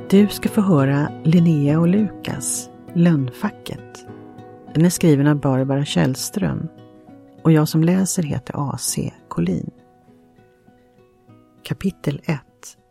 Du ska få höra Linnea och Lukas, Lönnfacket. Den är skriven av Barbara Källström och jag som läser heter A.C. Collin. Kapitel 1.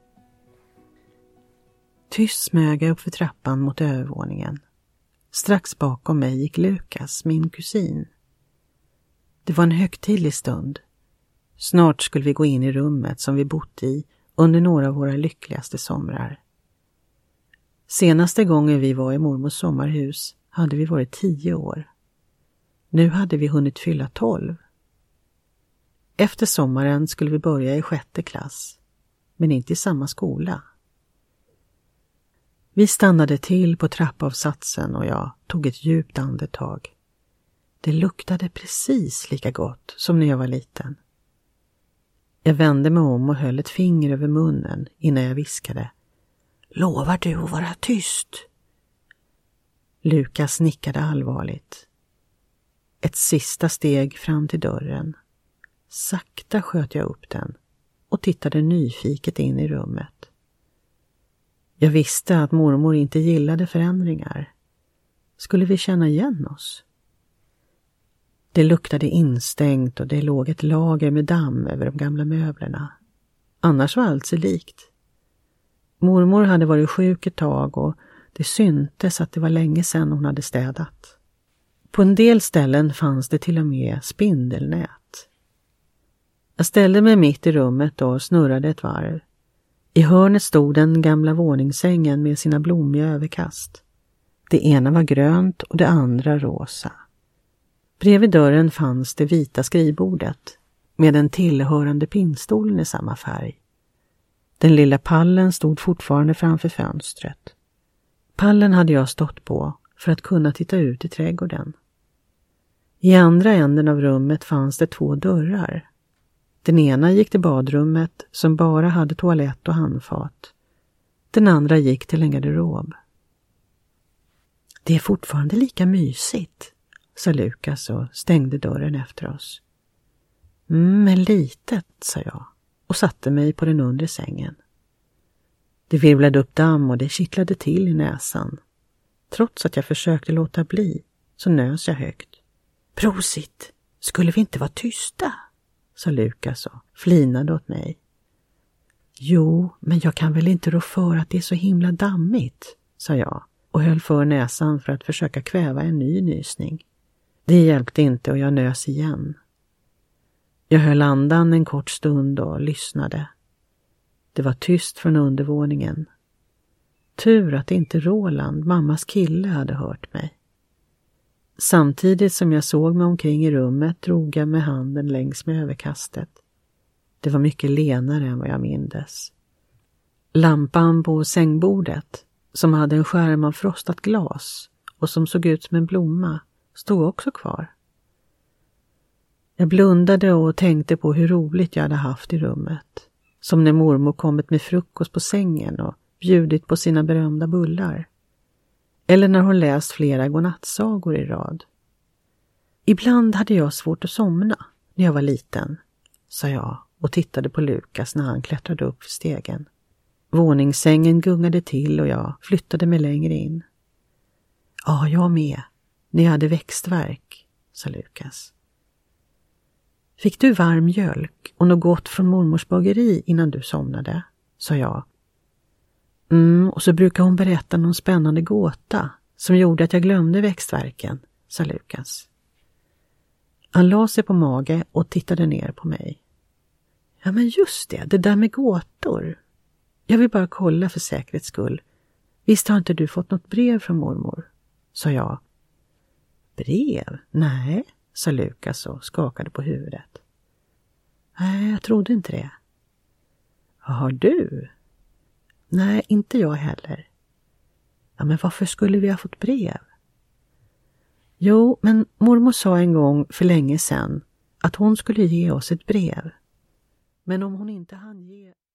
Tyst smög jag upp för trappan mot övervåningen. Strax bakom mig gick Lukas, min kusin. Det var en högtidlig stund. Snart skulle vi gå in i rummet som vi bott i under några av våra lyckligaste somrar. Senaste gången vi var i mormors sommarhus hade vi varit 10 år. Nu hade vi hunnit fylla 12. Efter sommaren skulle vi börja i 6:e klass, men inte i samma skola. Vi stannade till på trappavsatsen och jag tog ett djupt andetag. Det luktade precis lika gott som när jag var liten. Jag vände mig om och höll ett finger över munnen innan jag viskade: "Lovar du att vara tyst?" Lukas nickade allvarligt. Ett sista steg fram till dörren. Sakta sköt jag upp den och tittade nyfiket in i rummet. Jag visste att mormor inte gillade förändringar. Skulle vi känna igen oss? Det luktade instängt och det låg ett lager med damm över de gamla möblerna. Annars var allt sig likt. Mormor hade varit sjuk ett tag och det syntes att det var länge sedan hon hade städat. På en del ställen fanns det till och med spindelnät. Jag ställde mig mitt i rummet och snurrade ett varv. I hörnet stod den gamla våningssängen med sina blommiga överkast. Det ena var grönt och det andra rosa. Bredvid dörren fanns det vita skrivbordet med den tillhörande pinnstolen i samma färg. Den lilla pallen stod fortfarande framför fönstret. Pallen hade jag stått på för att kunna titta ut i trädgården. I andra änden av rummet fanns det 2 dörrar. Den ena gick till badrummet som bara hade toalett och handfat. Den andra gick till en garderob. "Det är fortfarande lika mysigt", sa Lukas och stängde dörren efter oss. Men litet", sa jag och satte mig på den undre sängen. Det virvlade upp damm och det kittlade till i näsan. Trots att jag försökte låta bli så nös jag högt. "Prosit, skulle vi inte vara tysta?" sa Lukas och flinade åt mig. "Jo, men jag kan väl inte rå för att det är så himla dammigt", sa jag och höll för näsan för att försöka kväva en ny nysning. Det hjälpte inte och jag nös igen. Jag höll andan en kort stund och lyssnade. Det var tyst från undervåningen. Tur att inte Roland, mammas kille, hade hört mig. Samtidigt som jag såg mig omkring i rummet drog jag med handen längs med överkastet. Det var mycket lenare än vad jag mindes. Lampan på sängbordet, som hade en skärm av frostat glas och som såg ut som en blomma, stod också kvar. Jag blundade och tänkte på hur roligt jag hade haft i rummet. Som när mormor kommit med frukost på sängen och bjudit på sina berömda bullar. Eller när hon läst flera godnattsagor i rad. "Ibland hade jag svårt att somna när jag var liten", sa jag och tittade på Lukas när han klättrade upp för stegen. Våningssängen gungade till och jag flyttade mig längre in. "Ja, jag med. När jag hade växtvärk", sa Lukas. "Fick du varm mjölk och något gott från mormors bageri innan du somnade?" sa jag. Och så brukar hon berätta någon spännande gåta som gjorde att jag glömde växtvärken", sa Lukas. Han la sig på mage och tittade ner på mig. "Ja, men just det där med gåtor. Jag vill bara kolla för säkerhets skull. Visst har inte du fått något brev från mormor?" sa jag. "Brev? Nej", sa Lukas och skakade på huvudet. "Nej, jag trodde inte det." "Har du?" "Nej, inte jag heller." "Ja, men varför skulle vi ha fått brev?" "Jo, men mormor sa en gång för länge sedan att hon skulle ge oss ett brev. Men om hon inte hann ge..."